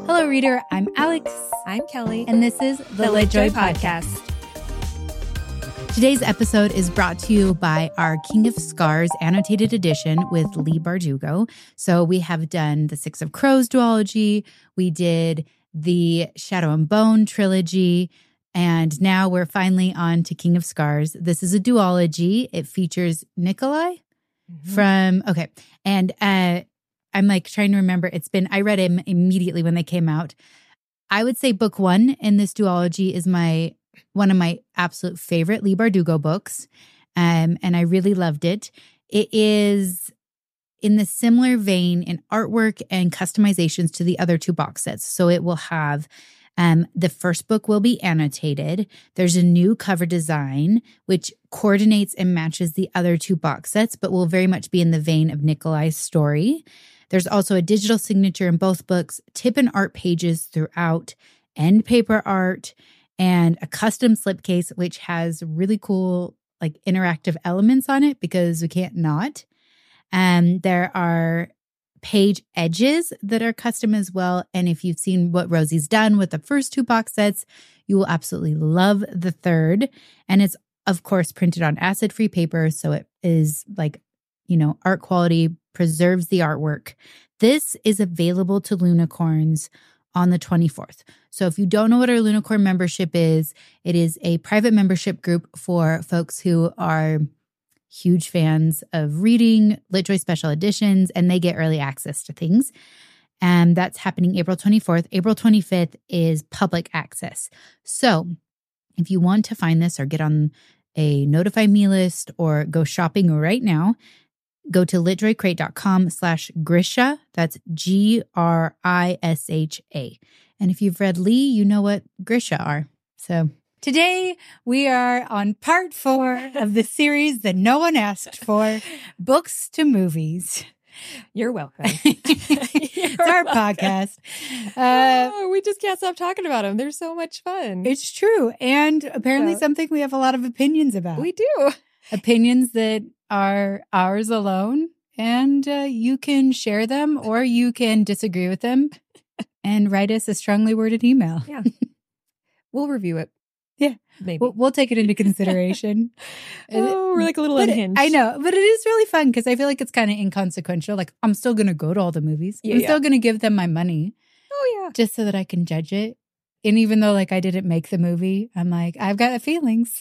Hello, reader. I'm Alex. I'm Kelly. And this is the LitJoy Podcast. Today's episode is brought to you by our King of Scars annotated edition with Leigh Bardugo. So we have done the Six of Crows duology. We did the Shadow and Bone trilogy. And now we're finally on to King of Scars. This is a duology. It features Nikolai from, and I'm like trying to remember. I read him immediately when they came out. I would say book one in this duology is one of my absolute favorite Leigh Bardugo books. And I really loved it. It is in the similar vein in artwork and customizations to the other two box sets. So it will have the first book will be annotated. There's a new cover design, which coordinates and matches the other two box sets, but will very much be in the vein of Nikolai's story. There's also a digital signature in both books, tip and art pages throughout, end paper art, and a custom slipcase, which has really cool like interactive elements on it because we can't not. There are page edges that are custom as well. And if you've seen what Rosie's done with the first two box sets, you will absolutely love the third. And it's, of course, printed on acid-free paper. So it is like, art quality, preserves the artwork. This is available to Lunicorns on the 24th. So if you don't know what our Lunicorn membership is, it is a private membership group for folks who are huge fans of reading LitJoy special editions, and they get early access to things. And that's happening April 24th. April 25th is public access. So if you want to find this or get on a notify me list or go shopping right now, go to litjoycrate.com/Grisha. That's Grisha. And if you've read Leigh, you know what Grisha are. So today we are on part 4 of the series that no one asked for, Books to Movies. You're welcome. It's our podcast. We just can't stop talking about them. They're so much fun. It's true. And apparently something we have a lot of opinions about. We do. Opinions that are ours alone. And you can share them or you can disagree with them and write us a strongly worded email. Yeah. We'll review it. Yeah. Maybe. We'll take it into consideration. We're like a little unhinged. I know, but it is really fun because I feel like it's kind of inconsequential. Like, I'm still going to go to all the movies. I'm still going to give them my money. Oh, yeah. Just so that I can judge it. And even though, like, I didn't make the movie, I'm like, I've got the feelings.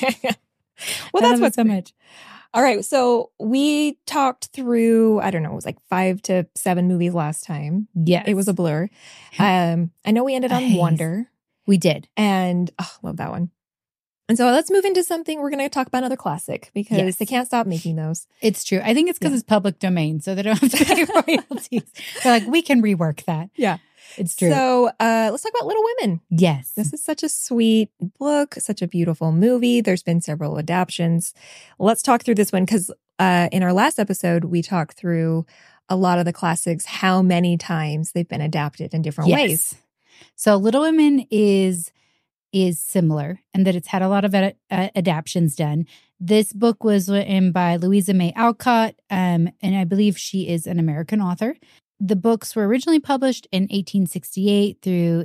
Well, that's what's so much. All right. So we talked through, I don't know, it was like 5 to 7 movies last time. Yeah. It was a blur. I know we ended on Wonder. We did. And love that one. And so let's move into something. We're going to talk about another classic because they can't stop making those. It's true. I think it's because it's public domain, so they don't have to pay royalties. They're like, we can rework that. Yeah. It's true. So let's talk about Little Women. Yes. This is such a sweet book, such a beautiful movie. There's been several adaptions. Let's talk through this one because in our last episode, we talked through a lot of the classics, how many times they've been adapted in different ways. So Little Women is similar in that it's had a lot of adaptions done. This book was written by Louisa May Alcott, and I believe she is an American author. The books were originally published in 1868 through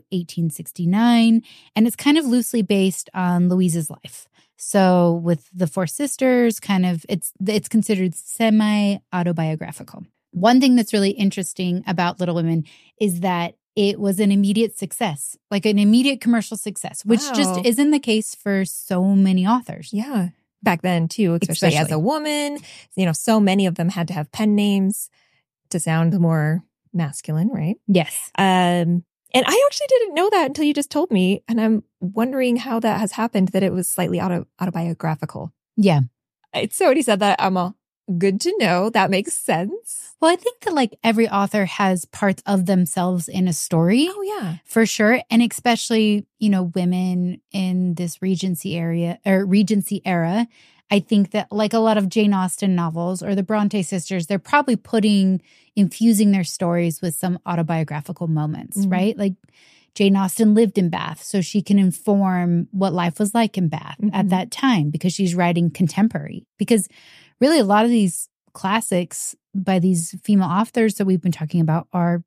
1869, and it's kind of loosely based on Louisa's life. So with the 4 sisters, kind of it's considered semi-autobiographical. One thing that's really interesting about Little Women is that it was an immediate success, like an immediate commercial success, which just isn't the case for so many authors. Yeah. Back then, too, especially as a woman, so many of them had to have pen names to sound more masculine, right? Yes. And I actually didn't know that until you just told me. And I'm wondering how that has happened, that it was slightly autobiographical. Yeah. So when he said that, I'm all, good to know. That makes sense. Well, I think that like every author has parts of themselves in a story. Oh, yeah. For sure. And especially, women in this Regency era. I think that like a lot of Jane Austen novels or the Bronte sisters, they're probably infusing their stories with some autobiographical moments, right? Like Jane Austen lived in Bath, so she can inform what life was like in Bath at that time because she's writing contemporary. Because really a lot of these classics by these female authors that we've been talking about are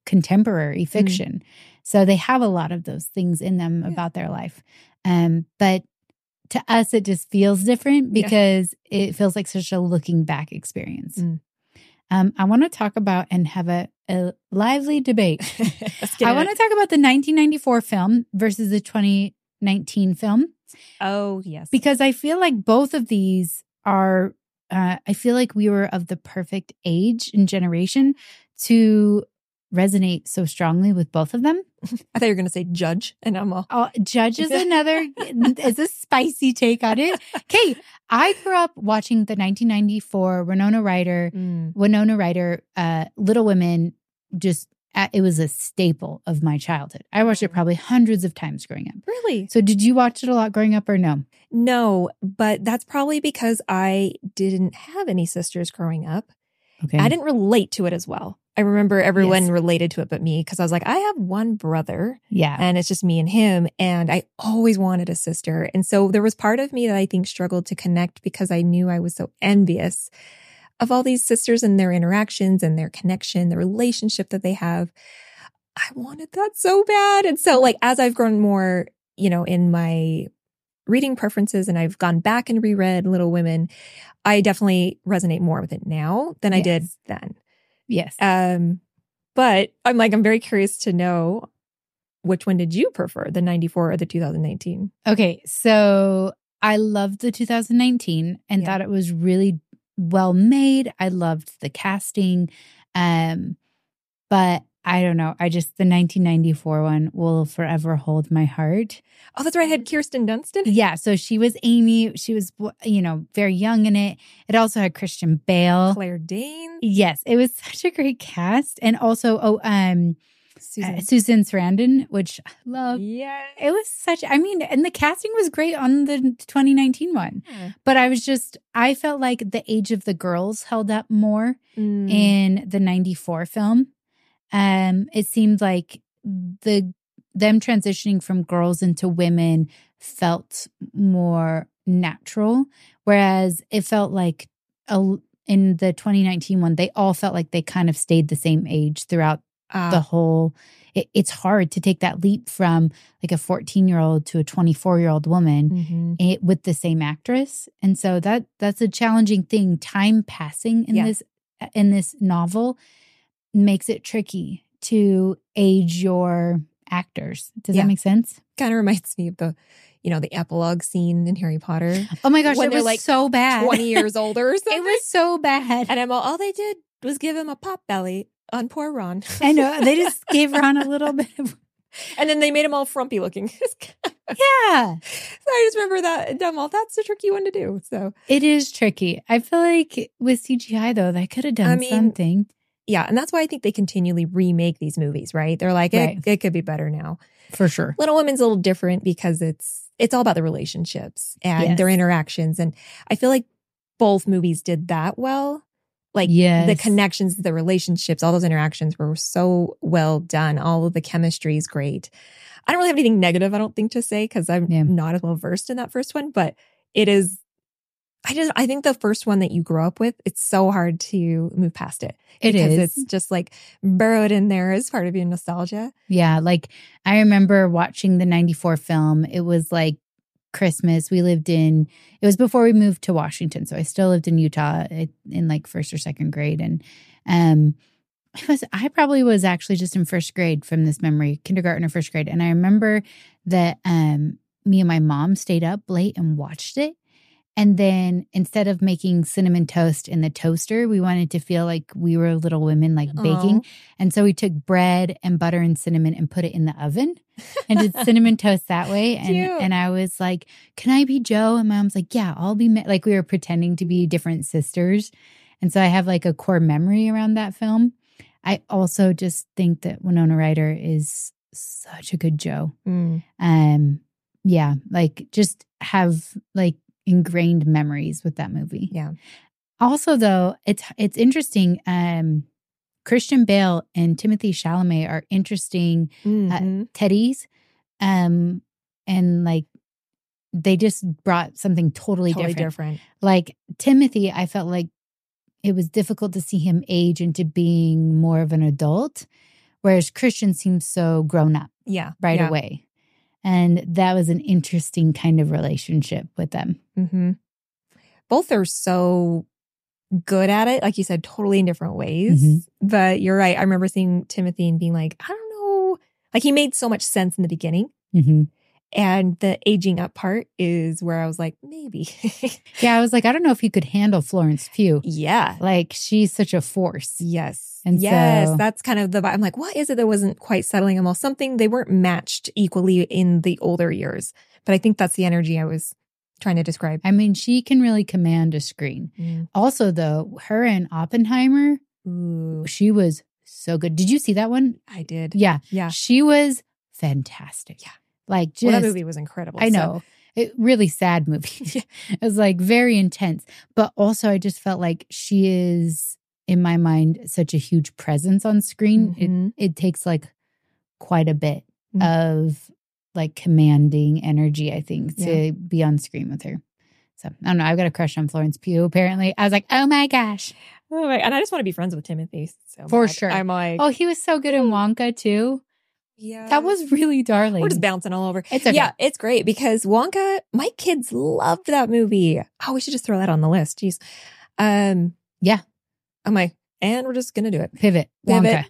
contemporary fiction. So they have a lot of those things in them about their life. But to us, it just feels different because it feels like such a looking back experience. I want to talk about and have a lively debate. I want to talk about the 1994 film versus the 2019 film. Oh, yes. Because I feel like both of these are, I feel like we were of the perfect age and generation to resonate so strongly with both of them. I thought you were going to say Judge, and I'm all... Oh, Judge is is a spicy take on it. Okay, I grew up watching the 1994 Winona Ryder, Little Women. It was a staple of my childhood. I watched it probably hundreds of times growing up. Really? So did you watch it a lot growing up or no? No, but that's probably because I didn't have any sisters growing up. Okay. I didn't relate to it as well. I remember everyone related to it but me because I was like, I have one brother. Yeah. And it's just me and him. And I always wanted a sister. And so there was part of me that I think struggled to connect because I knew I was so envious of all these sisters and their interactions and their connection, the relationship that they have. I wanted that so bad. And so like, as I've grown more, in my reading preferences and I've gone back and reread Little Women, I definitely resonate more with it now than I did then. Yes. But I'm very curious to know, which one did you prefer, the 94 or the 2019? Okay. So I loved the 2019 and thought it was really well made. I loved the casting. But I don't know. The 1994 one will forever hold my heart. Oh, that's right. I had Kirsten Dunst in it. Yeah. So she was Amy. She was, very young in it. It also had Christian Bale. Claire Danes. Yes. It was such a great cast. And also, Susan Sarandon, which I love. Yeah. It was and the casting was great on the 2019 one. Yeah. But I felt like the age of the girls held up more in the 94 film. It seemed like them transitioning from girls into women felt more natural, whereas it felt like in the 2019 one, they all felt like they kind of stayed the same age throughout the whole. It's hard to take that leap from like a 14-year-old to a 24-year-old woman with the same actress, and so that's a challenging thing. Time passing in this novel makes it tricky to age your actors. Does that make sense? Kind of reminds me of the epilogue scene in Harry Potter. Oh my gosh, when it was so bad. 20 years older or something. It was so bad. And all they did was give him a pop belly on poor Ron. I know. They just gave Ron a little bit of... And then they made him all frumpy looking. Yeah. So I just remember that's a tricky one to do. So it is tricky. I feel like with CGI though, they could have done something. Yeah. And that's why I think they continually remake these movies, right? They're like, it could be better now. For sure. Little Women's a little different because it's all about the relationships and their interactions. And I feel like both movies did that well. Like the connections, the relationships, all those interactions were so well done. All of the chemistry is great. I don't really have anything negative, I don't think, to say because I'm not as well versed in that first one, but it is. I think the first one that you grew up with, it's so hard to move past it. Because it's just like burrowed in there as part of your nostalgia. Yeah. Like I remember watching the 94 film. It was like Christmas. It was before we moved to Washington. So I still lived in Utah in like first or second grade. And I probably was actually just in first grade from this memory, kindergarten or first grade. And I remember that me and my mom stayed up late and watched it. And then instead of making cinnamon toast in the toaster, we wanted to feel like we were Little Women, like baking. And so we took bread and butter and cinnamon and put it in the oven and did cinnamon toast that way. And I was like, can I be Joe? And my mom's like, yeah, I'll be like we were pretending to be different sisters. And so I have like a core memory around that film. I also just think that Winona Ryder is such a good Joe. Yeah, like just have like ingrained memories with that movie. Yeah. Also, though, it's interesting. Christian Bale and Timothée Chalamet are interesting teddies, and like they just brought something totally different. Like Timothy, I felt like it was difficult to see him age into being more of an adult, whereas Christian seems so grown up Yeah. right away. And that was an interesting kind of relationship with them. Mm-hmm. Both are so good at it, like you said, totally in different ways. Mm-hmm. But you're right. I remember seeing Timothy and being like, I don't know. Like he made so much sense in the beginning. Mm-hmm. And the aging up part is where I was like, maybe. Yeah, I was like, I don't know if he could handle Florence Pugh. Yeah. Like, she's such a force. Yes. And yes, so, that's kind of the vibe. I'm like, what is it that wasn't quite settling them all? Something, they weren't matched equally in the older years. But I think that's the energy I was trying to describe. I mean, she can really command a screen. Mm. Also, though, her and Oppenheimer, Ooh, she was so good. Did you see that one? I did. Yeah. Yeah. She was fantastic. Yeah. Like, just, Well, that movie was incredible. I know. It really sad movie. It was like very intense. But also I just felt like she is, in my mind, such a huge presence on screen. Mm-hmm. It takes like quite a bit of like commanding energy, I think, to be on screen with her. So I don't know. I've got a crush on Florence Pugh, apparently. I was like, oh my gosh. Oh my, and I just want to be friends with Timothy. So For bad. sure. I'm like, oh, he was so good in Wonka too. yeah. That was really darling. We're just bouncing all over. It's okay. Yeah, it's great because Wonka, my kids loved that movie. Oh, we should just throw that on the list. Jeez. Yeah. I'm like, and we're just going to do it. Pivot. Wonka. That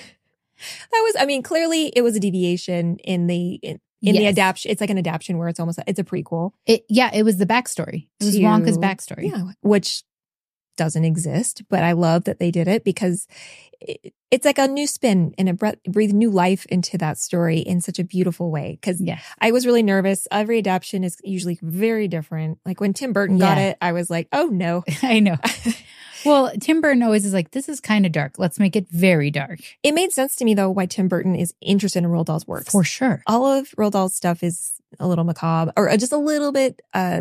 was, I mean, clearly it was a deviation in the adaptation. It's like an adaptation where it's almost, it's a prequel. It was the backstory. It was Wonka's backstory. Yeah, which doesn't exist, but I love that they did it because it's like a new spin and it breathed new life into that story in such a beautiful way. Because I was really nervous. Every adaptation is usually very different. Like when Tim Burton got it, I was like, oh no. I know. Well, Tim Burton always is like, this is kind of dark. Let's make it very dark. It made sense to me though why Tim Burton is interested in Roald Dahl's works. For sure. All of Roald Dahl's stuff is a little macabre or just a little bit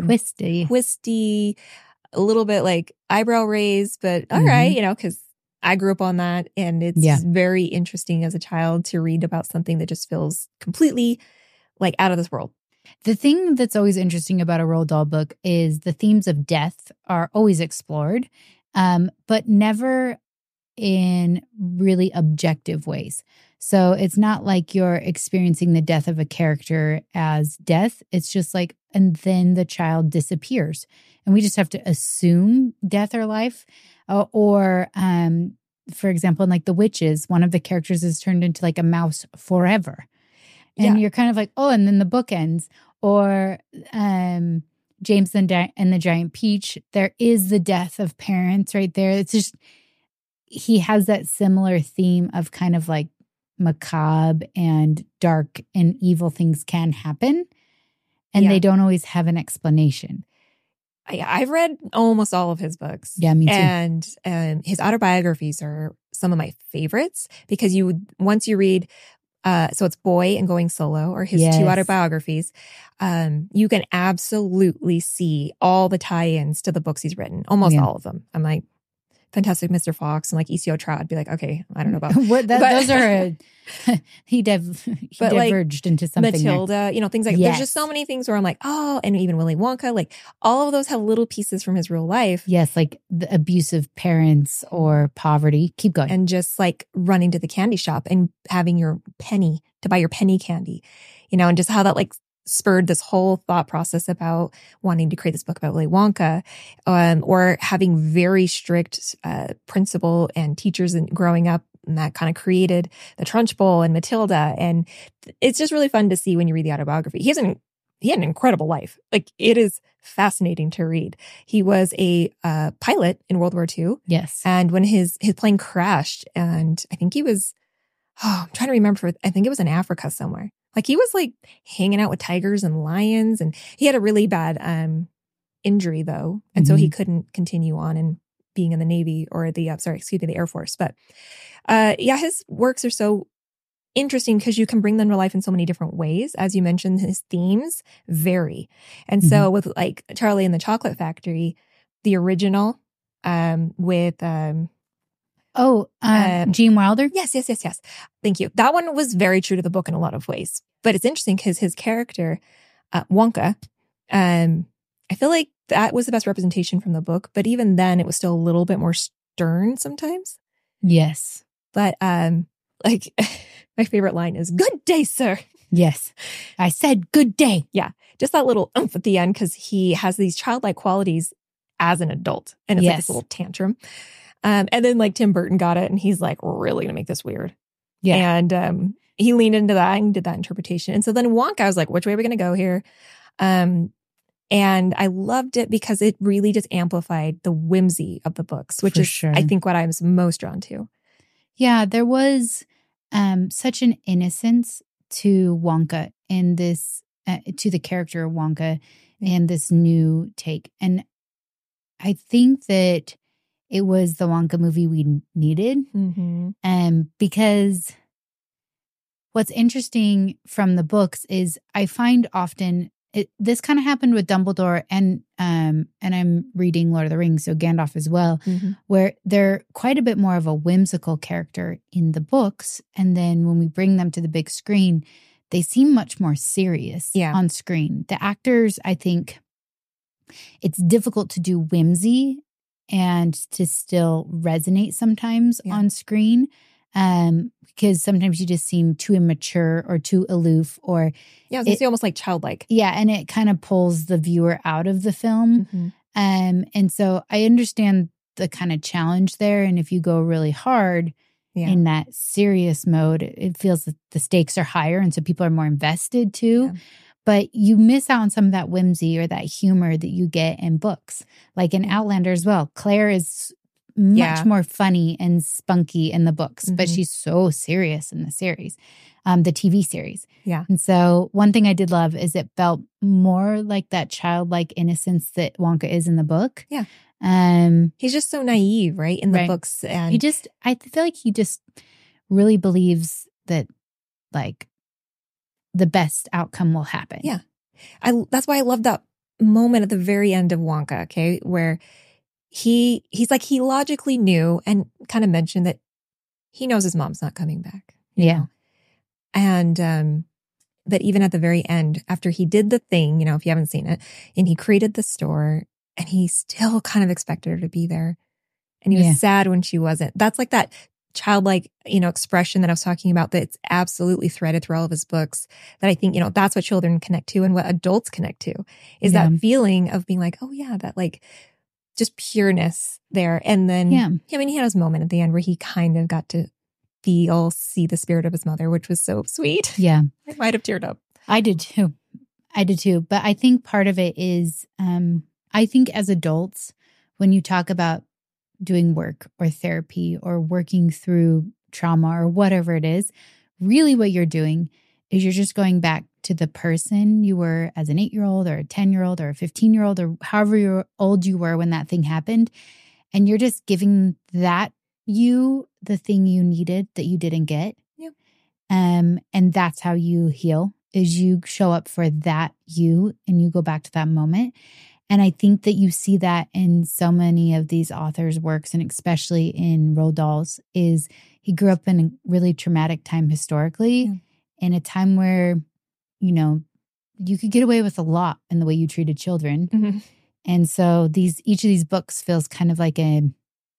twisty, a little bit like eyebrow raised, but all right, because I grew up on that and it's very interesting as a child to read about something that just feels completely like out of this world. The thing that's always interesting about a Roald Dahl book is the themes of death are always explored, but never in really objective ways. So it's not like you're experiencing the death of a character as death. It's just like, and then the child disappears. And we just have to assume death or life. Or for example, in like The Witches, one of the characters is turned into like a mouse forever. And you're kind of like, oh, and then the book ends. Or James and the Giant Peach, there is the death of parents right there. It's just, he has that similar theme of kind of like macabre and dark and evil things can happen. And they don't always have an explanation. I've read almost all of his books. Yeah, me too. And his autobiographies are some of my favorites because once you read, so it's Boy and Going Solo or his two autobiographies, you can absolutely see all the tie-ins to the books he's written, almost all of them. I'm like, Fantastic Mr. Fox and like ECO Trout. I'd be like, okay, I don't know about those are he diverged into something. Matilda, things like there's just so many things where I'm like, oh, and even Willy Wonka, like all of those have little pieces from his real life. Yes, like the abusive parents or poverty. Keep going. And just like running to the candy shop and having your penny to buy your penny candy, and just how that like spurred this whole thought process about wanting to create this book about Willy Wonka, or having very strict principal and teachers and growing up, and that kind of created the Trunchbull and Matilda. And it's just really fun to see when you read the autobiography. He had an incredible life. Like it is fascinating to read. He was a pilot in World War II. Yes. And when his plane crashed, and I think he was, I'm trying to remember, I think it was in Africa somewhere. Like he was like hanging out with tigers and lions, and he had a really bad injury though. And so he couldn't continue on and being in the Navy or the Air Force. But his works are so interesting because you can bring them to life in so many different ways. As you mentioned, his themes vary. And so with like Charlie and the Chocolate Factory, the original with Gene Wilder? Yes. Thank you. That one was very true to the book in a lot of ways. But it's interesting because his character, Wonka, I feel like that was the best representation from the book. But even then, it was still a little bit more stern sometimes. Yes. But like my favorite line is "Good day, sir." Yes. I said good day. Yeah. Just that little oomph at the end because he has these childlike qualities as an adult. And it's like this little tantrum. And then like Tim Burton got it and he's like, we're really going to make this weird. Yeah. And he leaned into that and did that interpretation. And so then Wonka, I was like, which way are we going to go here? And I loved it because it really just amplified the whimsy of the books, which is, I think, what I was most drawn to. Yeah, there was such an innocence to Wonka in this, to the character of Wonka and this new take. And I think that it was the Wonka movie we needed. Because what's interesting from the books is I find often this kind of happened with Dumbledore and I'm reading Lord of the Rings, so Gandalf as well, where they're quite a bit more of a whimsical character in the books. And then when we bring them to the big screen, they seem much more serious on screen. The actors, I think it's difficult to do whimsy and to still resonate sometimes on screen. Because sometimes you just seem too immature or too aloof or... Yeah, it's almost like childlike. Yeah, and it kind of pulls the viewer out of the film. And so I understand the kind of challenge there. And if you go really hard in that serious mode, it feels that the stakes are higher. And so people are more invested too. But you miss out on some of that whimsy or that humor that you get in books. Like in Outlander as well. Claire is... much more funny and spunky in the books, but she's so serious in the series, the TV series. Yeah. And so one thing I did love is it felt more like that childlike innocence that Wonka is in the book. Yeah. He's just so naive, right? In the books. And I feel like he just really believes that like the best outcome will happen. Yeah. That's why I love that moment at the very end of Wonka, okay, where he's like, he logically knew and kind of mentioned that he knows his mom's not coming back. You know? And that even at the very end, after he did the thing, you know, if you haven't seen it, and he created the store and he still kind of expected her to be there. And he was sad when she wasn't. That's like that childlike, you know, expression that I was talking about that's absolutely threaded through all of his books that I think, you know, that's what children connect to and what adults connect to is that feeling of being like, oh yeah, that like, just pureness there. And then, I mean, he had his moment at the end where he kind of got to see the spirit of his mother, which was so sweet. Yeah. I might have teared up. I did too. But I think part of it is, I think as adults, when you talk about doing work or therapy or working through trauma or whatever it is, really what you're doing is you're just going back to the person you were as an 8-year-old or a 10-year-old or a 15-year-old or however old you were when that thing happened. And you're just giving that you the thing you needed that you didn't get. Yeah. And that's how you heal is you show up for that you and you go back to that moment. And I think that you see that in so many of these authors' works and especially in Roald Dahl's is he grew up in a really traumatic time historically in a time where you know, you could get away with a lot in the way you treated children. And so each of these books feels kind of like a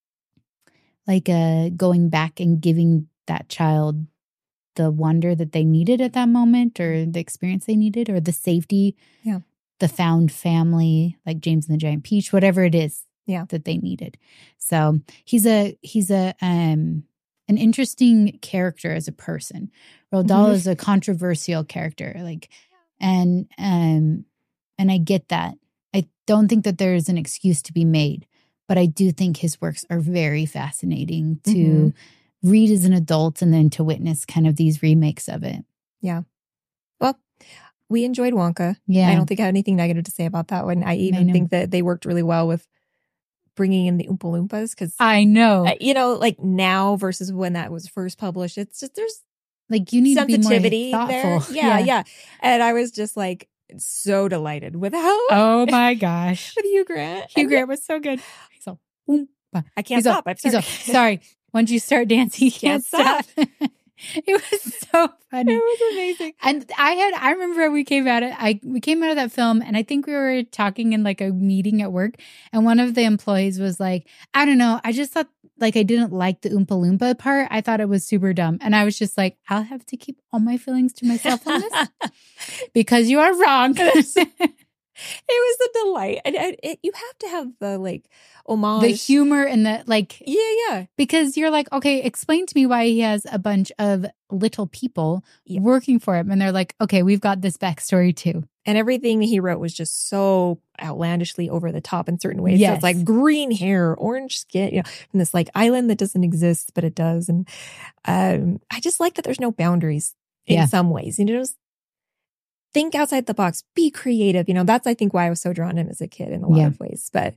going back and giving that child the wonder that they needed at that moment or the experience they needed or the safety, the found family, like James and the Giant Peach, whatever it is that they needed. So he's an interesting character as a person. Roald Dahl is a controversial character, like, and I get that. I don't think that there is an excuse to be made, but I do think his works are very fascinating to read as an adult and then to witness kind of these remakes of it. Yeah. Well, we enjoyed Wonka. Yeah. I don't think I have anything negative to say about that one. I even think that they worked really well with bringing in the Oompa Loompas because I know, you know, like now versus when that was first published, it's just there's like you need sensitivity to be more thoughtful. There. Yeah. And I was just like so delighted with how. Oh my gosh, with Hugh Grant. Hugh Grant was so good. He's all, I can't stop. Sorry. Once you start dancing, you can't stop. It was so funny. It was amazing. And I remember we came out of that film and I think we were talking in like a meeting at work and one of the employees was like, I don't know, I just thought like I didn't like the Oompa Loompa part. I thought it was super dumb. And I was just like, I'll have to keep all my feelings to myself on this because you are wrong. It was a delight. And you have to have the like homage. The humor and the like. Yeah. Because you're like, okay, explain to me why he has a bunch of little people working for him. And they're like, okay, we've got this backstory too. And everything he wrote was just so outlandishly over the top in certain ways. Yes. So it's like green hair, orange skin, you know, from this like island that doesn't exist, but it does. And I just like that there's no boundaries in some ways. You know, just think outside the box, be creative. You know, that's, I think, why I was so drawn to him as a kid in a lot of ways. But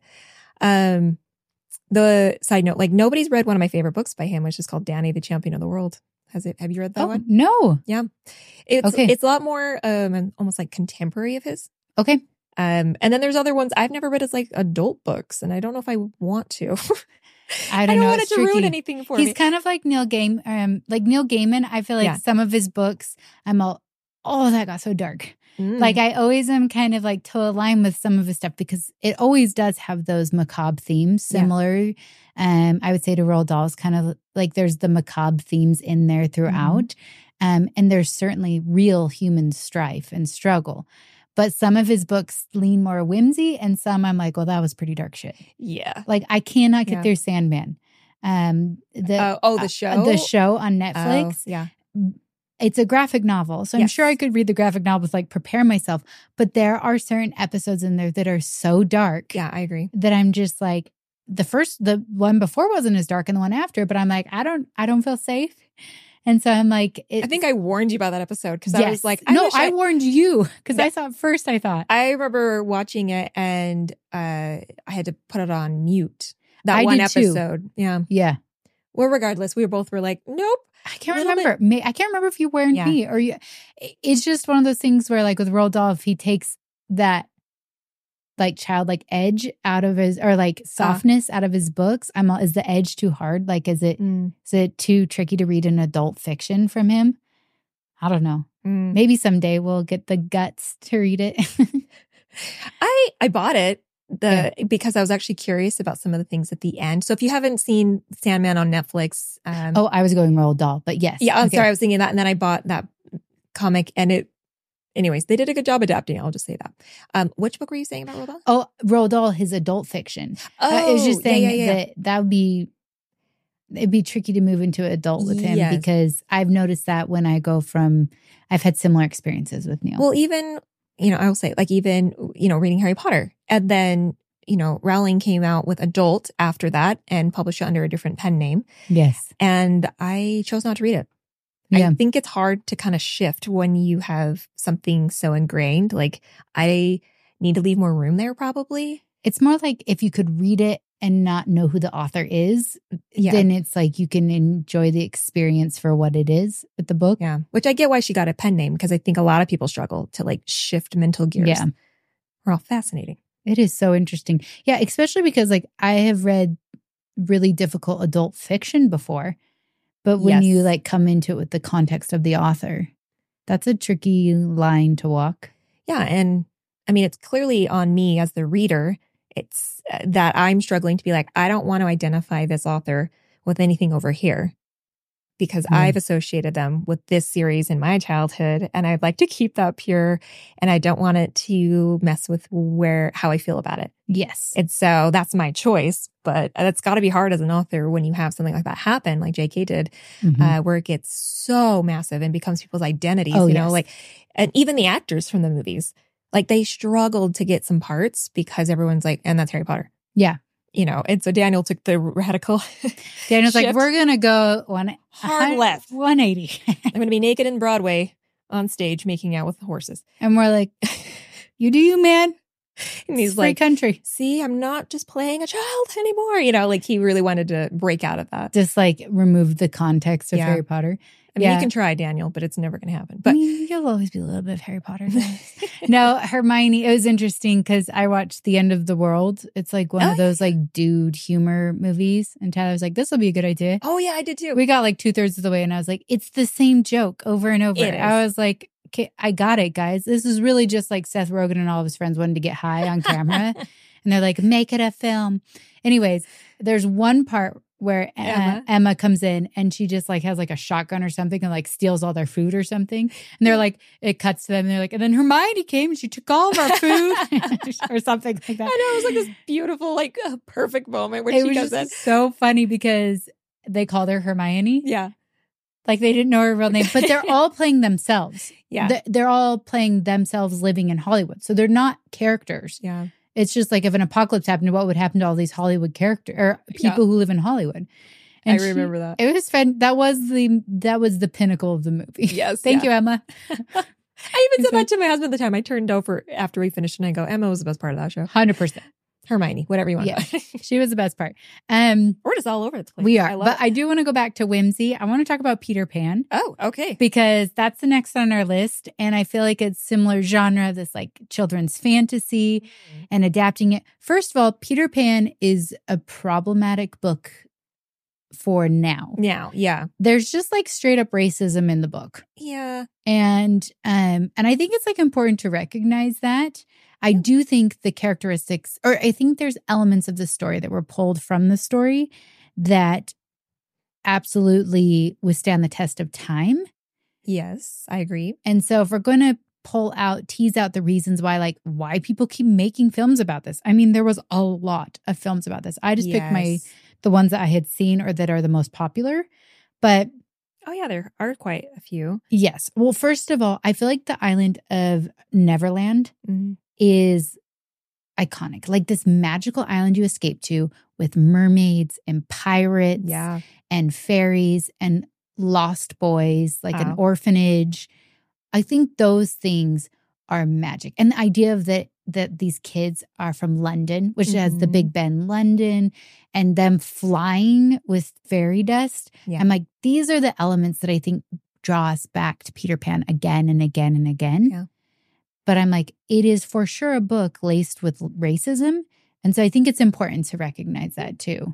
the side note, like nobody's read one of my favorite books by him, which is called Danny, the Champion of the World. Have you read that one? No. Yeah. It's a lot more almost like contemporary of his. Okay. And then there's other ones I've never read as like adult books, and I don't know if I want to. I don't know. Want it to ruin anything for me. He's kind of like Neil Gaiman. Neil Gaiman, I feel like some of his books, I'm all, oh, that got so dark. Like I always am kind of like to align with some of his stuff because it always does have those macabre themes similar. I would say to Roald Dahl's kind of like there's the macabre themes in there throughout. And there's certainly real human strife and struggle. But some of his books lean more whimsy and some I'm like, well, that was pretty dark shit. Yeah. Like I cannot get through Sandman. The show? The show on Netflix. Oh, yeah. It's a graphic novel. So I'm sure I could read the graphic novel with like prepare myself. But there are certain episodes in there that are so dark. Yeah, I agree. That I'm just like, the one before wasn't as dark and the one after, but I'm like, I don't feel safe. And so I'm like, I think I warned you about that episode because I was like, I warned you because I saw it first. I thought I remember watching it and I had to put it on mute. That I one did episode, yeah. Well, regardless, we both were like, nope. I can't remember. I can't remember if you warned me or you. It's just one of those things where, like with Roald Dahl, if he takes that like childlike edge out of his or like softness out of his books, is the edge too hard? Like, is it too tricky to read an adult fiction from him? I don't know. Maybe someday we'll get the guts to read it. I bought it. Because I was actually curious about some of the things at the end. So if you haven't seen Sandman on Netflix, I was going Roald Dahl, but yes, I'm sorry, I was thinking that, and then I bought that comic, and anyways, they did a good job adapting it. I'll just say that. Which book were you saying about Roald Dahl? Oh, Roald Dahl, his adult fiction. I was just saying that would be it'd be tricky to move into adult with him because I've noticed that when I go I've had similar experiences with Neil. Well, even. I will say, like, even, reading Harry Potter. And then, Rowling came out with adult after that and published it under a different pen name. Yes. And I chose not to read it. Yeah. I think it's hard to kind of shift when you have something so ingrained. Like, I need to leave more room there, probably. It's more like if you could read it and not know who the author is, then it's like you can enjoy the experience for what it is with the book. Yeah, which I get why she got a pen name because I think a lot of people struggle to like shift mental gears. Yeah. We're all fascinating. It is so interesting. Yeah, especially because like I have read really difficult adult fiction before, but when you like come into it with the context of the author, that's a tricky line to walk. Yeah, and I mean, it's clearly on me as the reader. It's that I'm struggling to be like, I don't want to identify this author with anything over here because I've associated them with this series in my childhood and I'd like to keep that pure and I don't want it to mess with how I feel about it. Yes. And so that's my choice, but it's got to be hard as an author when you have something like that happen, like J.K. did, where it gets so massive and becomes people's identities, like, and even the actors from the movies. Like they struggled to get some parts because everyone's like, and that's Harry Potter. Yeah. And so Daniel took the radical. Daniel's like, we're going to go hard left. 180. I'm going to be naked in Broadway on stage making out with the horses. And we're like, you do you, man. And he's like, country. See, I'm not just playing a child anymore. Like he really wanted to break out of that. Just like remove the context of Harry Potter. I mean, you can try, Daniel, but it's never going to happen. But you'll always be a little bit of Harry Potter. No, Hermione, it was interesting because I watched The End of the World. It's like one of those like dude humor movies. And Tyler was like, this will be a good idea. Oh, yeah, I did too. We got like 2/3 of the way and I was like, it's the same joke over and over. I was like, okay, I got it, guys. This is really just like Seth Rogen and all of his friends wanted to get high on camera. And they're like, make it a film. Anyways, there's one part where Emma comes in and she just like has like a shotgun or something and like steals all their food or something. And they're like, it cuts to them and they're like, and then Hermione came and she took all of our food or something like that. I know, it was like this beautiful, like perfect moment where she goes in. So funny because they called her Hermione. Yeah. Like they didn't know her real name, but they're all playing themselves. Yeah. They're all playing themselves living in Hollywood. So they're not characters. Yeah. It's just like if an apocalypse happened, what would happen to all these Hollywood characters or people who live in Hollywood? And I remember that. It was fun. That was the pinnacle of the movie. Yes. Thank you, Emma. I even said that to my husband at the time. I turned over after we finished and I go, Emma was the best part of that show. 100%. Hermione, whatever you want. Yeah, she was the best part. We're just all over the place. We are. But I do want to go back to Whimsy. I want to talk about Peter Pan. Oh, okay. Because that's the next on our list. And I feel like it's similar genre, this like children's fantasy and adapting it. First of all, Peter Pan is a problematic book for now. Yeah. There's just like straight up racism in the book. Yeah. And I think it's like important to recognize that. I do think the characteristics, or I think there's elements of the story that were pulled from the story that absolutely withstand the test of time. Yes, I agree. And so if we're going to tease out the reasons why people keep making films about this. I mean, there was a lot of films about this. I just picked the ones that I had seen or that are the most popular. But oh yeah, there are quite a few. Yes. Well, first of all, I feel like the island of Neverland is iconic. Like this magical island you escape to with mermaids and pirates and fairies and lost boys, like an orphanage. I think those things are magic. And the idea of that these kids are from London, which has the Big Ben London, and them flying with fairy dust. Yeah. I'm like, these are the elements that I think draw us back to Peter Pan again and again and again. Yeah. But I'm like, it is for sure a book laced with racism. And so I think it's important to recognize that too.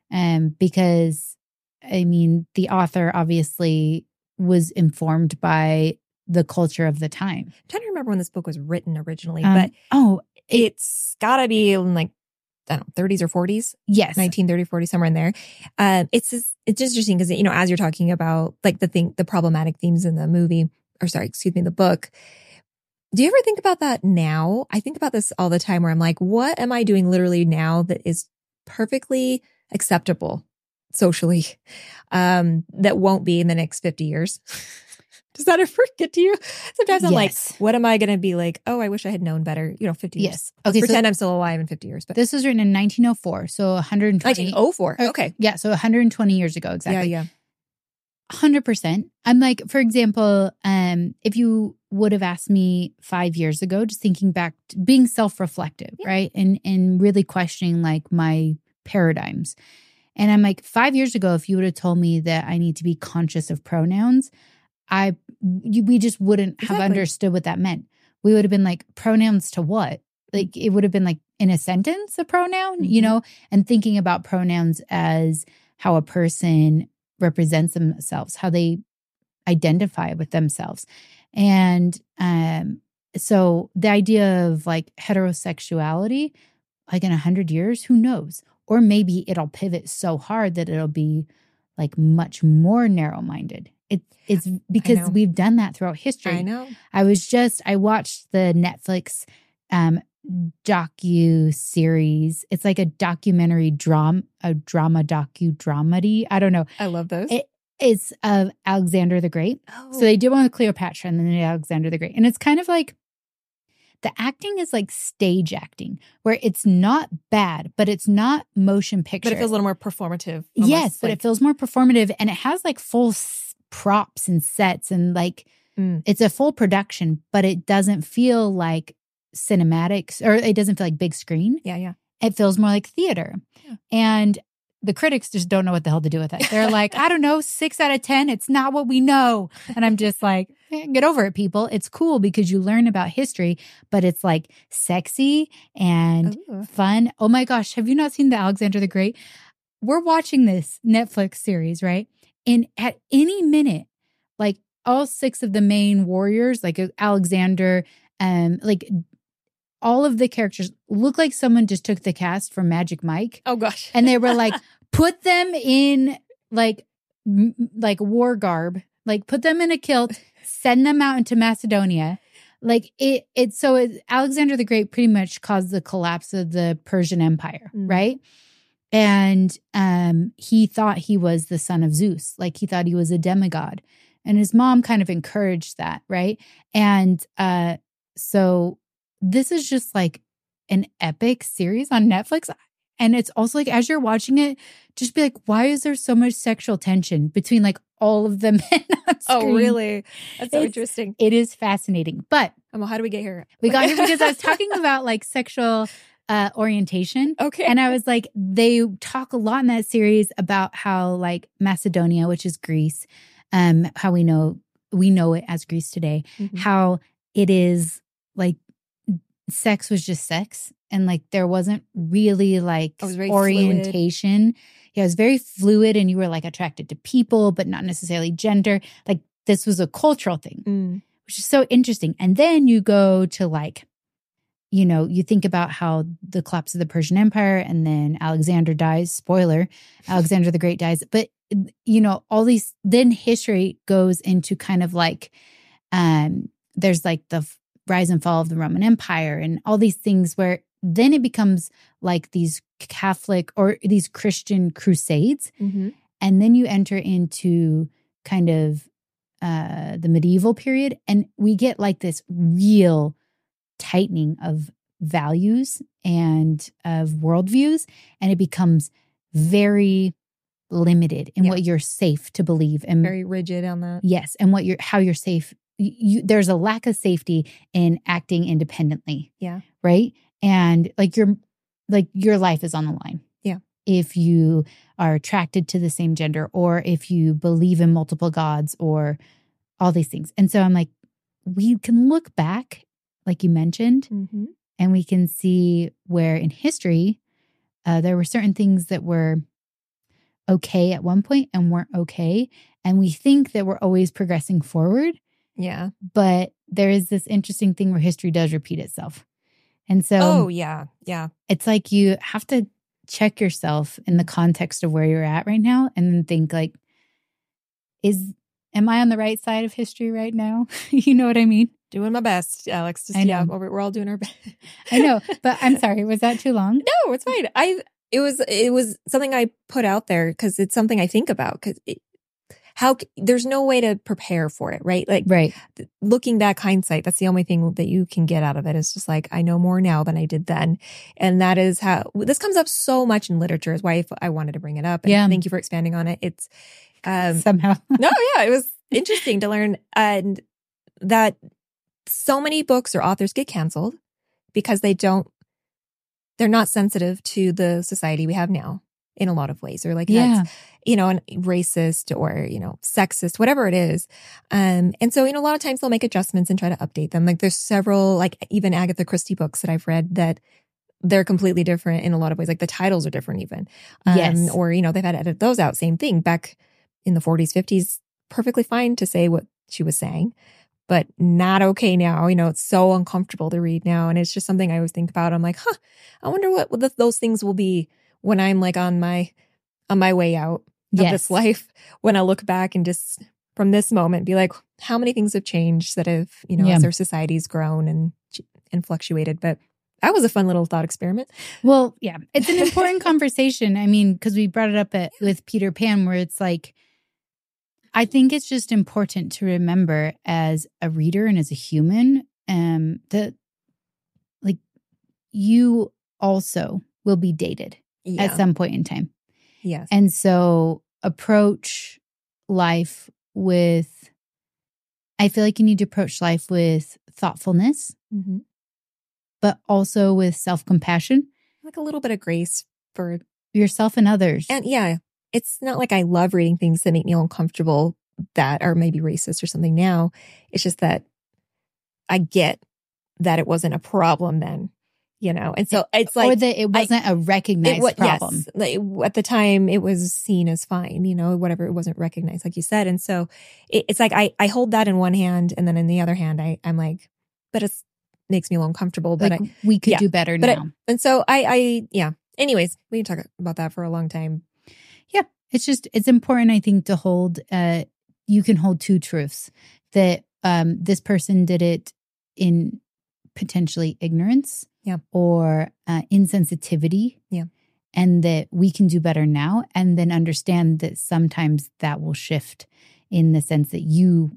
Because, I mean, the author obviously was informed by the culture of the time. I'm trying to remember when this book was written originally, but it's got to be in like, I don't know, 30s or 40s? Yes. 1930, 40, somewhere in there. It's interesting because, you know, as you're talking about like the problematic themes in the the book, do you ever think about that now? I think about this all the time where I'm like, what am I doing literally now that is perfectly acceptable socially, that won't be in the next 50 years? Does that ever get to you? Sometimes I'm like, what am I going to be like? Oh, I wish I had known better, 50 years. Yes. Okay. Pretend I'm still alive in 50 years. But this was written in 1904. So 120. 1904. Okay. Yeah. So 120 years ago. Exactly. Yeah. 100%. I'm like, for example, if you would have asked me 5 years ago, just thinking back to being self-reflective, right? And really questioning like my paradigms. And I'm like, 5 years ago, if you would have told me that I need to be conscious of pronouns, we just wouldn't have understood what that meant. We would have been like, pronouns to what? Like it would have been like in a sentence, a pronoun, and thinking about pronouns as how a person represents themselves, how they identify with themselves. And so the idea of like heterosexuality, like in 100 years, who knows? Or maybe it'll pivot so hard that it'll be like much more narrow-minded. It's because we've done that throughout history. I know. I watched the Netflix docu-series. It's like a documentary docu-dramedy. I don't know. I love those. It's of Alexander the Great. Oh. So they did one with Cleopatra and then Alexander the Great. And it's kind of like, the acting is like stage acting, where it's not bad, but it's not motion picture. But it feels a little more performative. Yes, but it feels more performative. And it has like full props and sets and like, it's a full production, but it doesn't feel like cinematics, or it doesn't feel like big screen. Yeah. It feels more like theater. Yeah. And the critics just don't know what the hell to do with it. They're like, I don't know, 6 out of 10. It's not what we know. And I'm just like, get over it, people. It's cool because you learn about history, but it's like sexy and fun. Oh my gosh. Have you not seen the Alexander the Great? We're watching this Netflix series, right? And at any minute, like all 6 of the main warriors, like Alexander, like all of the characters look like someone just took the cast from Magic Mike. Oh gosh. And they were like put them in like war garb, like put them in a kilt, send them out into Macedonia. Like Alexander the Great pretty much caused the collapse of the Persian Empire, right? And he thought he was the son of Zeus. Like he thought he was a demigod. And his mom kind of encouraged that, right? And so this is just like an epic series on Netflix. And it's also like, as you're watching it, just be like, why is there so much sexual tension between like all of the men on screen? Oh, really? That's so interesting. It is fascinating. But how do we get here? We got here because I was talking about like sexual orientation. Okay. And I was like, they talk a lot in that series about how like Macedonia, which is Greece, how we know it as Greece today, how it is like sex was just sex. And like there wasn't really like orientation. Fluid. Yeah, it was very fluid, and you were like attracted to people, but not necessarily gender. Like this was a cultural thing, which is so interesting. And then you go to like, you know, you think about how the collapse of the Persian Empire, and then Alexander dies. Spoiler, Alexander the Great dies. But you know, all these, then history goes into kind of like, there's like the rise and fall of the Roman Empire and all these things where then it becomes like these Catholic or these Christian crusades. And then you enter into kind of the medieval period, and we get like this real tightening of values and of worldviews, and it becomes very limited in what you're safe to believe, and very rigid on that. Yes, and how you're safe. There's a lack of safety in acting independently. Yeah. Right? And like your life is on the line. Yeah. If you are attracted to the same gender, or if you believe in multiple gods, or all these things. And so I'm like, we can look back, like you mentioned, and we can see where in history there were certain things that were okay at one point and weren't okay. And we think that we're always progressing forward. Yeah. But there is this interesting thing where history does repeat itself. And so it's like you have to check yourself in the context of where you're at right now, and then think like, am I on the right side of history right now? You know what I mean? Doing my best, Alex. Just, we're all doing our best. I know, but I'm sorry. Was that too long? No, it's fine. It was something I put out there because it's something I think about, because there's no way to prepare for it, right? Like, looking back, hindsight, that's the only thing that you can get out of it. It's just like, I know more now than I did then. And that is how this comes up so much in literature, is why I wanted to bring it up. And thank you for expanding on it. It's somehow. No, yeah, it was interesting to learn. And that so many books or authors get canceled because they're not sensitive to the society we have now in a lot of ways, or like, that's, racist or, sexist, whatever it is. And so, a lot of times they'll make adjustments and try to update them. Like there's several, like even Agatha Christie books that I've read that they're completely different in a lot of ways. Like the titles are different even. Yes. Or, they've had to edit those out. Same thing back in the 40s, 50s, perfectly fine to say what she was saying, but not okay now. It's so uncomfortable to read now. And it's just something I always think about. I'm like, I wonder what those things will be when I'm like on my way out of this life, when I look back and just from this moment be like, how many things have changed that have, as our society's grown and fluctuated. But that was a fun little thought experiment. Well, yeah, it's an important conversation. I mean, because we brought it up with Peter Pan, where it's like, I think it's just important to remember as a reader and as a human, that like you also will be dated at some point in time. Yes. And so approach life with, I feel like you need to approach life with thoughtfulness, but also with self-compassion. Like a little bit of grace for yourself and others. And it's not like I love reading things that make me uncomfortable that are maybe racist or something now. It's just that I get that it wasn't a problem then, and so it's like, or that it wasn't a recognized problem. Yes, like, at the time it was seen as fine, whatever, it wasn't recognized, like you said. And so it's like, I hold that in one hand, and then in the other hand, I'm like, but it makes me a little uncomfortable, but like we could do better now. And so anyways, we can talk about that for a long time. It's important, I think, to hold, you can hold two truths, that this person did it in potentially ignorance or insensitivity. Yeah. And that we can do better now, and then understand that sometimes that will shift in the sense that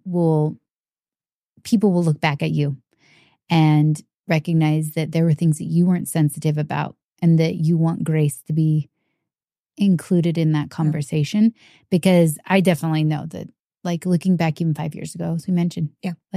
people will look back at you and recognize that there were things that you weren't sensitive about, and that you want grace to be included in that conversation. Because I definitely know that, like, looking back even 5 years ago, as we mentioned,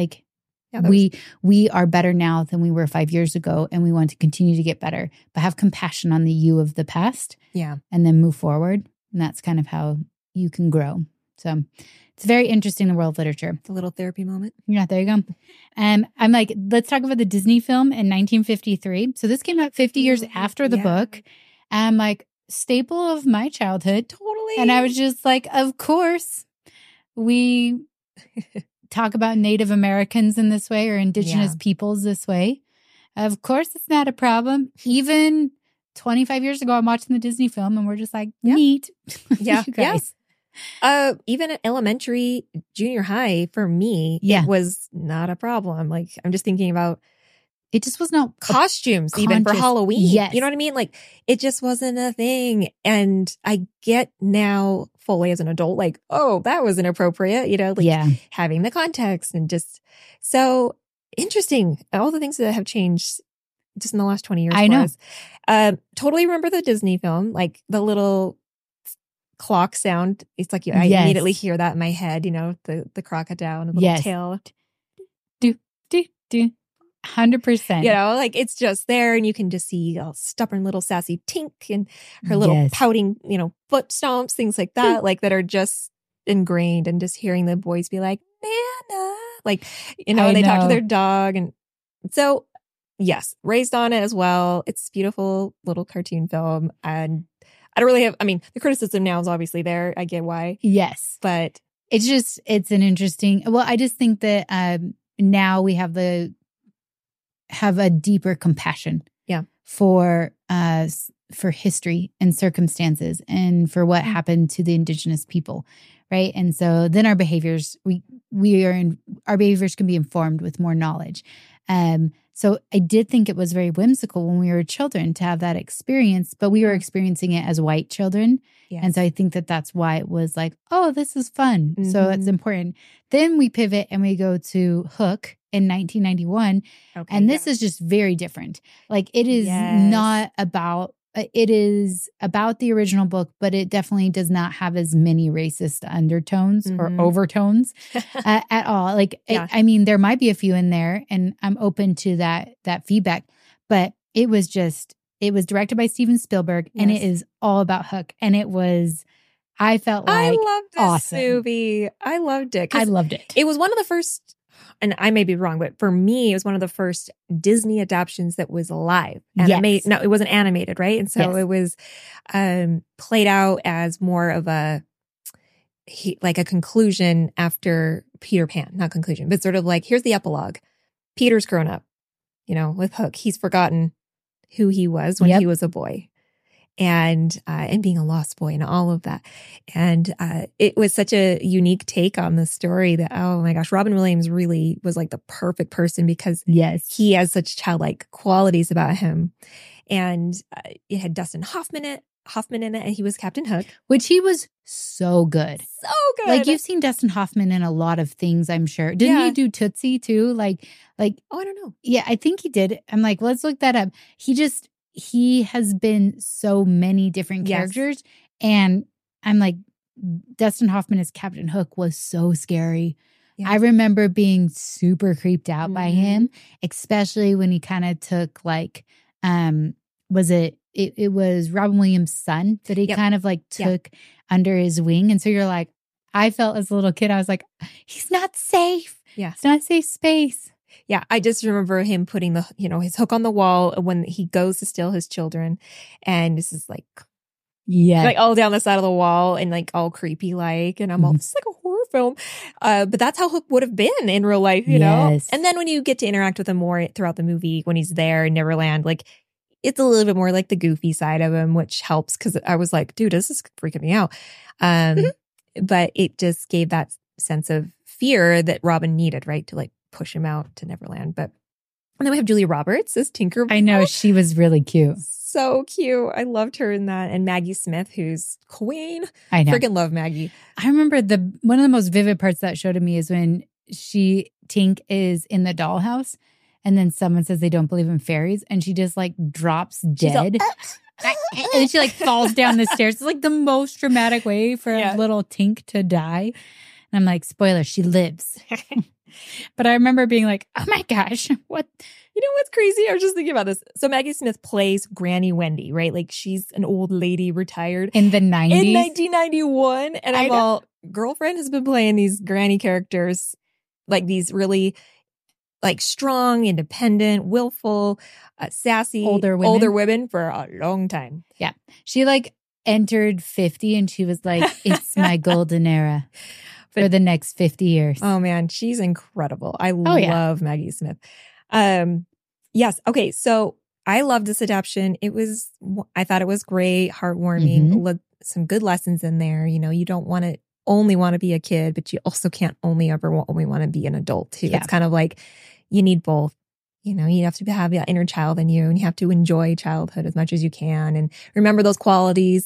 we are better now than we were 5 years ago, and we want to continue to get better, but have compassion on the you of the past. Yeah. And then move forward. And that's kind of how you can grow. So it's very interesting, the world of literature. It's a little therapy moment. Yeah, there you go. And I'm like, let's talk about the Disney film in 1953. So this came out 50 years after the book. And I'm like, staple of my childhood. Totally. And I was just like, of course, we talk about Native Americans in this way, or indigenous peoples this way. Of course, it's not a problem. Even 25 years ago, I'm watching the Disney film and we're just like, neat. Yeah. You guys. Even at elementary, junior high, for me, it was not a problem. Like, I'm just thinking about, it just was not costumes even for Halloween. Yes. You know what I mean? Like, it just wasn't a thing. And I get now fully as an adult, like, oh, that was inappropriate, you know, like having the context, and just so interesting. All the things that have changed just in the last 20 years. I know. Totally remember the Disney film, like the little clock sound. It's like I immediately hear that in my head, you know, the crocodile and the little tail. Do, do, do. 100%. You know, like, it's just there, and you can just see a stubborn little sassy Tink and her little pouting, you know, foot stomps, things like that, like, that are just ingrained. And just hearing the boys be like, Nana, like, you know, they talk to their dog. And so, yes, raised on it as well. It's a beautiful little cartoon film. And I don't really have, I mean, the criticism now is obviously there. I get why. Yes. But it's an interesting, well, I just think that now we have a deeper compassion for history and circumstances, and for what happened to the indigenous people, right? And so then our behaviors, our behaviors can be informed with more knowledge. So I did think it was very whimsical when we were children to have that experience, but we were experiencing it as white children. Yes. And so I think that that's why it was like, oh, this is fun. Mm-hmm. So it's important. Then we pivot and we go to Hook in 1991. Okay, and this is just very different. Like, it is not about, it is about the original book, but it definitely does not have as many racist undertones or overtones at all. Like, I mean, there might be a few in there, and I'm open to that feedback, but it was directed by Steven Spielberg, and it is all about Hook. And I felt like, I loved this movie. I loved it. I loved it. It was one of the first, and I may be wrong, but for me, it was one of the first Disney adaptations that was live. Animated. No, it wasn't animated, right? And so it was played out as more of a conclusion after Peter Pan. Not conclusion, but sort of like, here's the epilogue. Peter's grown up, you know, with Hook. He's forgotten who he was when he was a boy. And being a lost boy and all of that. And it was such a unique take on the story that, oh my gosh, Robin Williams really was like the perfect person, because he has such childlike qualities about him. And it had Dustin Hoffman in it, and he was Captain Hook. Which he was so good. So good. Like, you've seen Dustin Hoffman in a lot of things, I'm sure. Didn't he do Tootsie too? Like, oh, I don't know. Yeah, I think he did. I'm like, let's look that up. He has been so many different characters. And I'm like, Dustin Hoffman as Captain Hook was so scary. Yeah. I remember being super creeped out by him, especially when he kind of took like, it was Robin Williams' son that he kind of like took under his wing. And so you're like, I felt as a little kid, I was like, he's not safe. Yeah. It's not a safe space. Yeah, I just remember him putting his hook on the wall when he goes to steal his children. And this is like all down the side of the wall and like all creepy like. And I'm all, this is like a horror film. But that's how Hook would have been in real life, you know? And then when you get to interact with him more throughout the movie, when he's there in Neverland, like, it's a little bit more like the goofy side of him, which helps because I was like, dude, this is freaking me out. But it just gave that sense of fear that Robin needed, right? To like push him out to Neverland. And then we have Julia Roberts as Tinkerbell. I know, she was really cute. So cute. I loved her in that. And Maggie Smith, who's Queen. I know. Freaking love Maggie. I remember one of the most vivid parts of that show to me is when Tink is in the dollhouse and then someone says they don't believe in fairies and she just like drops dead. And then she like falls down the stairs. It's like the most dramatic way for a little Tink to die. And I'm like, spoiler, she lives. But I remember being like, oh my gosh, what? You know what's crazy? I was just thinking about this. So Maggie Smith plays Granny Wendy, right? Like she's an old lady retired. In the 90s? In 1991. And I'm all, girlfriend has been playing these granny characters, like these really like strong, independent, willful, sassy, older women for a long time. Yeah. She like entered 50 and she was like, it's my golden era for the next 50 years. Oh man, she's incredible. I love Maggie Smith. Yes. Okay. So I loved this adaptation. I thought it was great, heartwarming, some good lessons in there. You know, you don't only want to be a kid, but you also can't only want to be an adult too. Yeah. It's kind of like you need both. You know, you have to have that inner child in you and you have to enjoy childhood as much as you can and remember those qualities.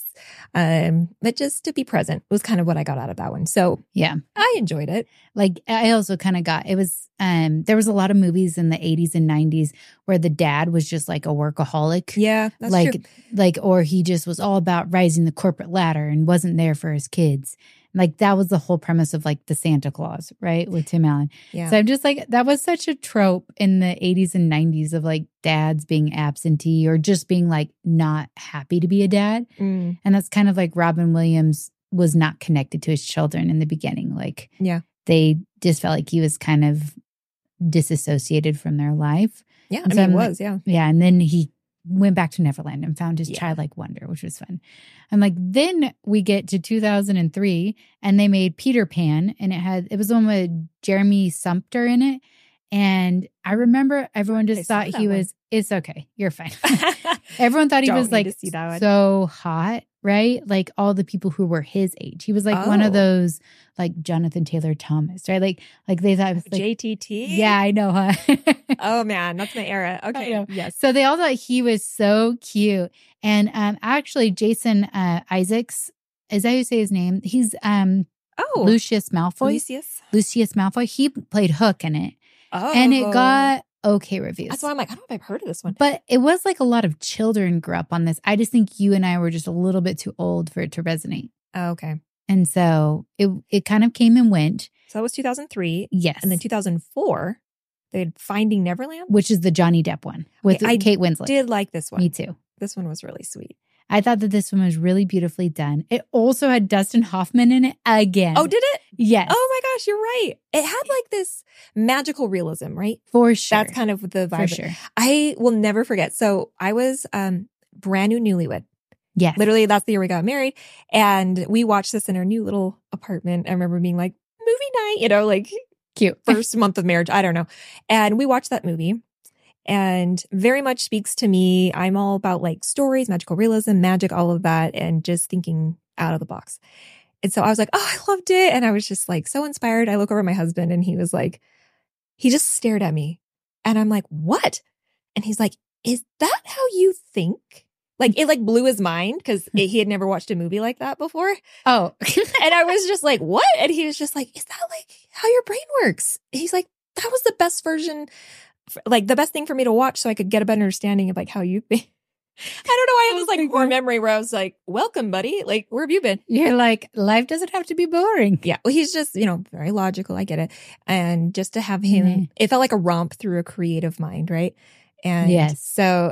But just to be present was kind of what I got out of that one. So yeah, I enjoyed it. Like I also kind of there was a lot of movies in the 80s and 90s where the dad was just like a workaholic. Yeah, that's true. Or he just was all about rising the corporate ladder and wasn't there for his kids. Like that was the whole premise of like the Santa Claus, right? With Tim Allen. Yeah. So I'm just like, that was such a trope in the 80s and 90s of like dads being absentee or just being like not happy to be a dad. And that's kind of like Robin Williams was not connected to his children in the beginning. Like they just felt like he was kind of disassociated from their life. Yeah, I mean, he was, yeah. Yeah, and then he went back to Neverland and found his childlike wonder, which was fun. I'm like, then we get to 2003 and they made Peter Pan and it was the one with Jeremy Sumpter in it. And I remember everyone just thought it's okay. You're fine. Everyone thought he was like so hot, right? Like all the people who were his age. He was like one of those like Jonathan Taylor Thomas, right? Like they thought it was like JTT. Yeah, I know, huh? Oh man, that's my era. Okay. Yes. So they all thought he was so cute. And actually Jason Isaacs, is that how you say his name? He's Lucius Malfoy. Lucius Malfoy. He played Hook in it. Oh. And it got okay reviews. That's why I'm like, I don't know if I've heard of this one. But it was like a lot of children grew up on this. I just think you and I were just a little bit too old for it to resonate. Oh, okay. And so it kind of came and went. So that was 2003. Yes. And then 2004, they had Finding Neverland. Which is the Johnny Depp one with Kate Winslet. I did like this one. Me too. This one was really sweet. I thought that this one was really beautifully done. It also had Dustin Hoffman in it again. Oh, did it? Yes. Oh my gosh, you're right. It had like this magical realism, right? For sure. That's kind of the vibe. For sure. I will never forget. So I was brand new newlywed. Yeah. Literally, that's the year we got married. And we watched this in our new little apartment. I remember being like, movie night, like cute. First month of marriage. I don't know. And we watched that movie. And very much speaks to me. I'm all about like stories, magical realism, magic, all of that, and just thinking out of the box. And so I was like, oh, I loved it. And I was just like so inspired. I look over at my husband and he was like, he just stared at me. And I'm like, what? And he's like, is that how you think? Like it like blew his mind because he had never watched a movie like that before. Oh. And I was just like, what? And he was just like, is that like how your brain works? He's like, that was the best version, like the best thing for me to watch so I could get a better understanding of like how you think. I don't know why I have this like core memory where I was like, welcome, buddy. Like, where have you been? You're like, life doesn't have to be boring. Yeah. Well, he's just, very logical. I get it. And just to have him, it felt like a romp through a creative mind, right? And yes. So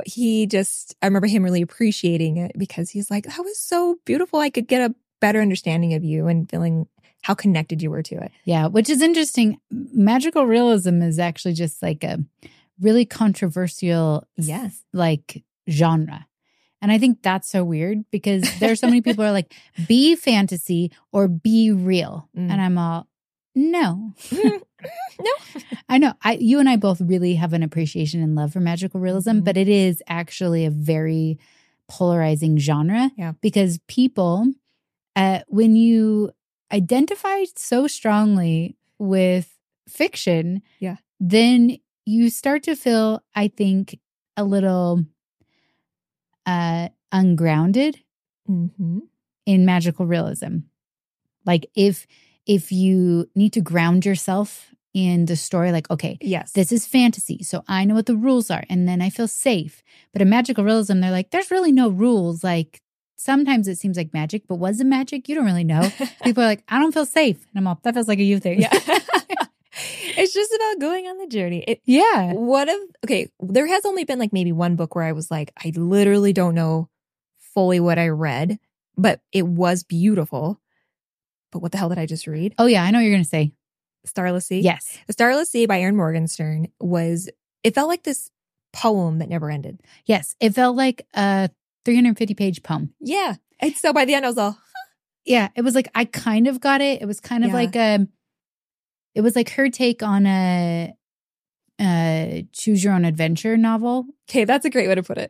I remember him really appreciating it because he's like, that was so beautiful. I could get a better understanding of you and feeling how connected you were to it. Yeah, which is interesting. Magical realism is actually just like a really controversial like genre. And I think that's so weird because there's so many people who are like, be fantasy or be real. And I'm all, no. No. I know. You and I both really have an appreciation and love for magical realism, but it is actually a very polarizing genre. Yeah. Because people, when you identify so strongly with fiction, then you start to feel, I think, a little ungrounded in magical realism. Like if you need to ground yourself in the story, like, okay, this is fantasy, so I know what the rules are, and then I feel safe. But in magical realism, they're like, there's really no rules. Like sometimes it seems like magic, but was it magic? You don't really know. People are like, I don't feel safe. And I'm all, that feels like a you thing. Yeah. It's just about going on the journey. There has only been like maybe one book where I was like, I literally don't know fully what I read, but it was beautiful. But what the hell did I just read? Oh, yeah. I know what you're going to say. Starless Sea? Yes. The Starless Sea by Erin Morgenstern it felt like this poem that never ended. Yes. It felt like a 350-page poem. Yeah. And so by the end, I was all, Yeah. It was like, I kind of got it. It was kind of like it was like her take on a choose your own adventure novel. Okay, that's a great way to put it.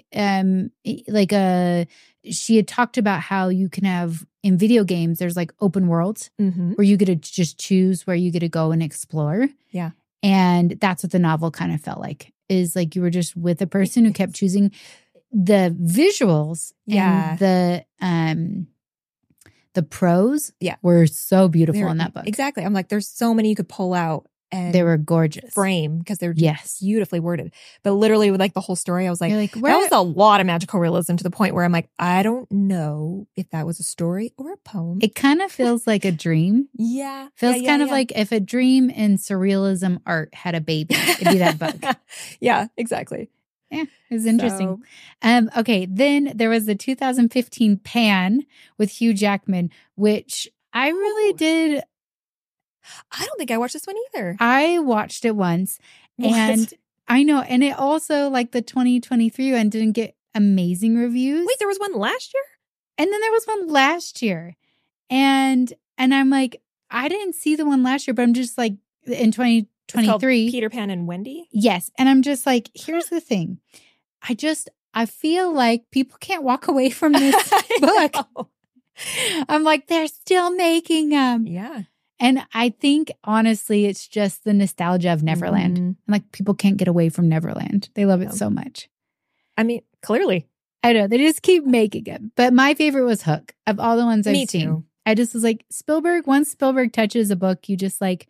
She had talked about how you can have in video games, there's like open worlds where you get to just choose where you get to go and explore. Yeah. And that's what the novel kind of felt like, is like you were just with a person who kept choosing. The visuals and the prose were so beautiful in that book. Exactly. I'm like, there's so many you could pull out and they were gorgeous. Frame because they're just beautifully worded. But literally with like the whole story, I was like that was a lot of magical realism to the point where I'm like, I don't know if that was a story or a poem. It kind of feels like a dream. Feels kind of like if a dream and surrealism art had a baby, it'd be that book. Yeah, exactly. Yeah, it was interesting. Okay, then there was the 2015 Pan with Hugh Jackman, which I really did. I don't think I watched this one either. I watched it once. And I know. And it also, like the 2023 one, didn't get amazing reviews. Wait, there was one last year? And then there was one last year. And I'm like, I didn't see the one last year, but I'm just like, in 2023. Peter Pan and Wendy? Yes. And I'm just like, here's the thing. I feel like people can't walk away from this book. I'm like, they're still making them. Yeah. And I think, honestly, it's just the nostalgia of Neverland. And like, people can't get away from Neverland. They love it so much. I mean, clearly. I know. They just keep making it. But my favorite was Hook. Of all the ones I've seen. Too. I just was like, once Spielberg touches a book, you just like,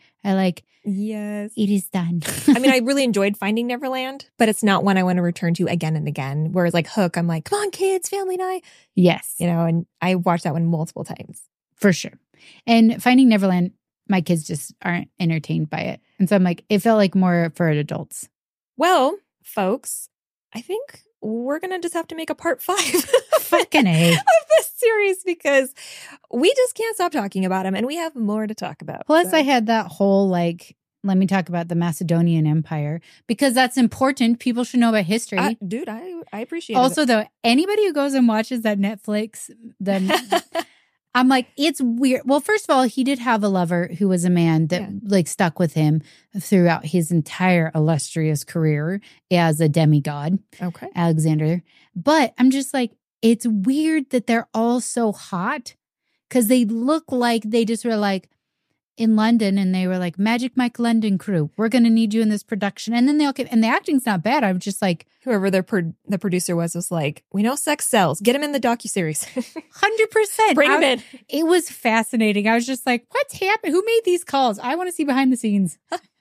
yes, it is done. I mean, I really enjoyed Finding Neverland, but it's not one I want to return to again and again. Whereas like Hook, I'm like, come on, kids, family night. Yes. And I watched that one multiple times. For sure. And Finding Neverland, my kids just aren't entertained by it. And so I'm like, it felt like more for adults. Well, folks, I think we're going to just have to make a part 5 Fucking A. of this series because we just can't stop talking about them and we have more to talk about. Plus, I had that whole like, let me talk about the Macedonian Empire because that's important. People should know about history. Dude, I appreciate it. Also, though, anybody who goes and watches that Netflix, then I'm like, it's weird. Well, first of all, he did have a lover who was a man that like stuck with him throughout his entire illustrious career as a demigod. Okay. Alexander. But I'm just like, it's weird that they're all so hot because they look like they just were like in London and they were like, Magic Mike London crew, we're going to need you in this production. And then they all came, and the acting's not bad. I was just like, whoever the producer was like, we know sex sells. Get him in the docuseries. 100%. Bring him in. It was fascinating. I was just like, what's happening? Who made these calls? I want to see behind the scenes.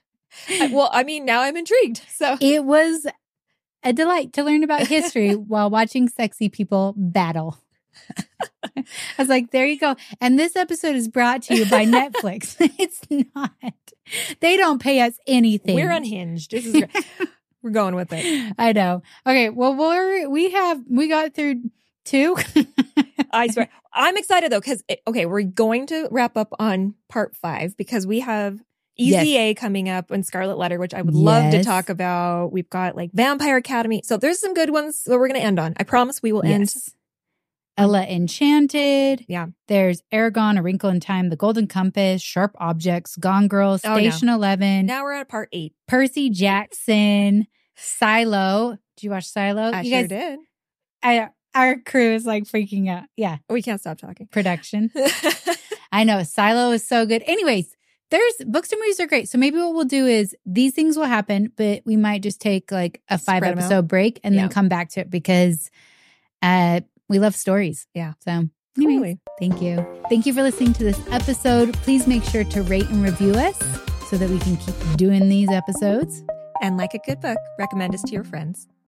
Well, I mean, now I'm intrigued. So it was a delight to learn about history while watching sexy people battle. I was like, there you go. And this episode is brought to you by Netflix. It's not. They don't pay us anything. We're unhinged. This is great. We're going with it. I know. Okay. Well, we got through 2. I swear. I'm excited though, because we're going to wrap up on part 5 because we have EZA coming up and Scarlet Letter, which I would love to talk about. We've got like Vampire Academy. So there's some good ones that we're going to end on. I promise we will end Ella Enchanted. Yeah. There's Aragon, A Wrinkle in Time, The Golden Compass, Sharp Objects, Gone Girl, Station 11. Now we're at part 8. Percy Jackson, Silo. Did you watch Silo? I you sure guys, did. Our crew is like freaking out. Yeah. We can't stop talking. Production. I know. Silo is so good. Anyways, there's books and movies are great. So maybe what we'll do is these things will happen, but we might just take like a 5-episode break and then come back to it because we love stories. Yeah. So anyways, thank you. Thank you for listening to this episode. Please make sure to rate and review us so that we can keep doing these episodes. And like a good book, recommend us to your friends.